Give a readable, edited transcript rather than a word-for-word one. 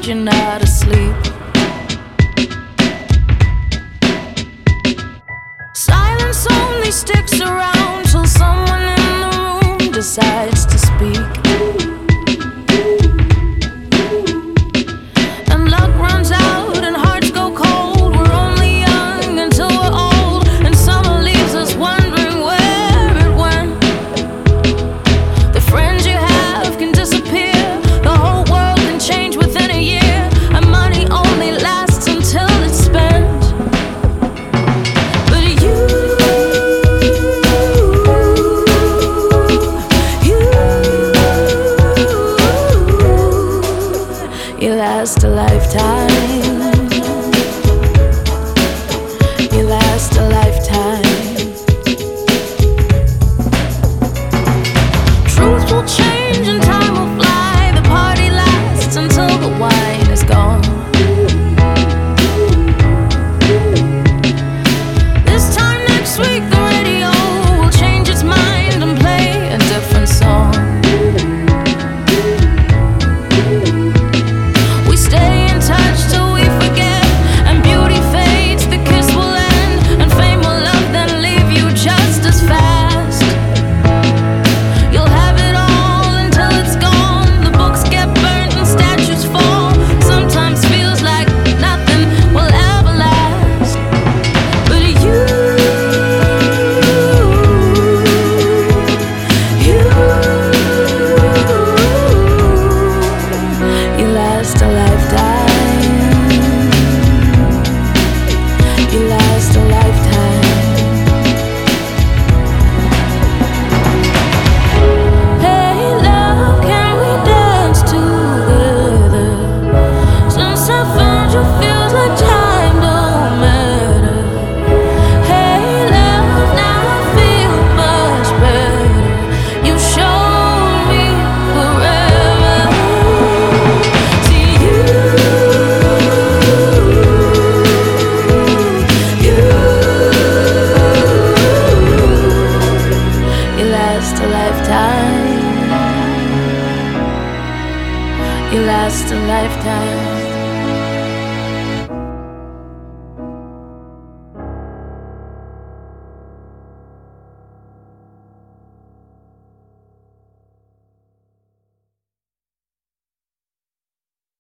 night you're not asleep. Silence only sticks around till someone in the room decides to speak. And luck runs out and hearts go cold. We're only young until we're old, and summer leaves us wondering where it went. The friends you have can disappear, the whole world can change within a year, and money only lasts until it's spent. But you last a lifetime.